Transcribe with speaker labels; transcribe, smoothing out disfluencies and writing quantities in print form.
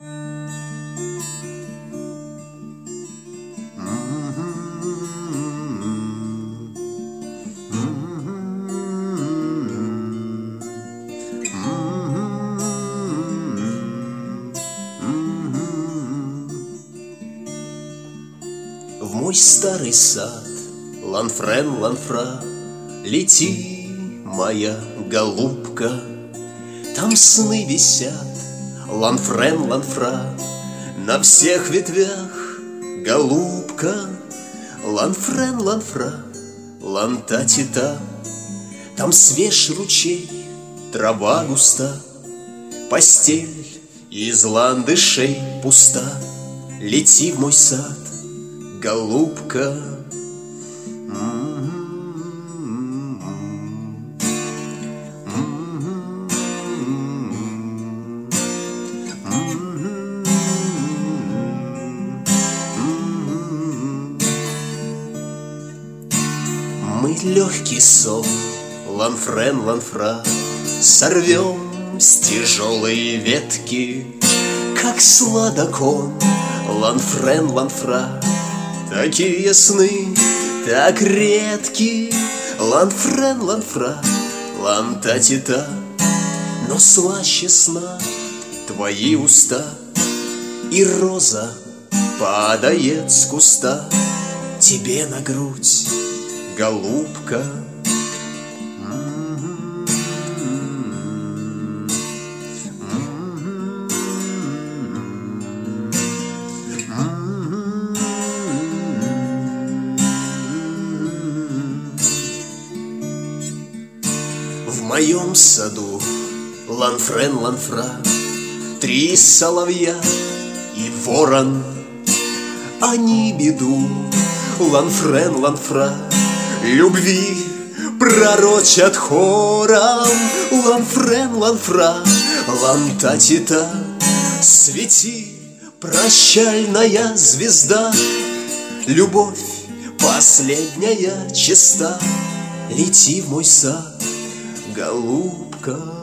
Speaker 1: В мой старый сад, ланфрен, ланфра, лети, моя голубка. Там сны висят, ланфрен, ланфра, на всех ветвях, голубка. Ланфрен, ланфра, ланта-тита, там свеж ручей, трава густа, постель из ландышей пуста. Лети в мой сад, голубка. Мы легкий сон, ланфрен, ланфра, сорвем с тяжелой ветки, как сладок он, ланфрен, ланфра. Такие сны, так редки, ланфрен, ланфра, ланта-тита. Но слаще сна твои уста, и роза падает с куста тебе на грудь, голубка. В моем саду, ланфрен, ланфра, 3 соловья и ворон. Они беду, ланфрен, ланфра, любви пророчат хором. Ланфрен, ланфра, ланта-тита, свети, прощальная звезда. Любовь последняя чиста, лети в мой сад, голубка.